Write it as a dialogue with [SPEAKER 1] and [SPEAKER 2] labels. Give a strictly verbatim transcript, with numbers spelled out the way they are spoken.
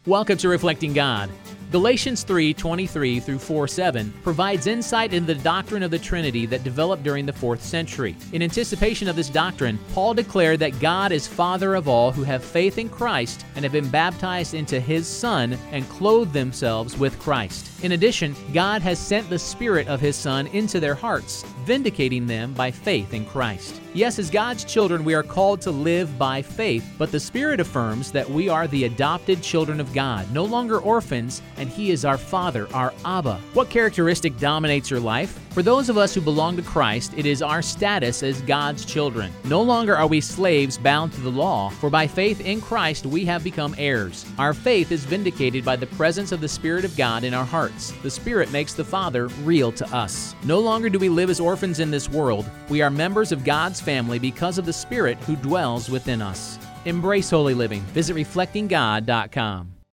[SPEAKER 1] Welcome to Reflecting God. Galatians three twenty-three through four seven provides insight into the doctrine of the Trinity that developed during the fourth century. In anticipation of this doctrine, Paul declared that God is Father of all who have faith in Christ and have been baptized into His Son and clothed themselves with Christ. In addition, God has sent the Spirit of His Son into their hearts, vindicating them by faith in Christ. Yes, as God's children, we are called to live by faith, but the Spirit affirms that we are the adopted children of God, no longer orphans, and He is our Father, our Abba. What characteristic dominates your life? For those of us who belong to Christ, it is our status as God's children. No longer are we slaves bound to the law, for by faith in Christ we have become heirs. Our faith is vindicated by the presence of the Spirit of God in our hearts. The Spirit makes the Father real to us. No longer do we live as orphans in this world. We are members of God's family because of the Spirit who dwells within us. Embrace holy living. Visit reflecting god dot com.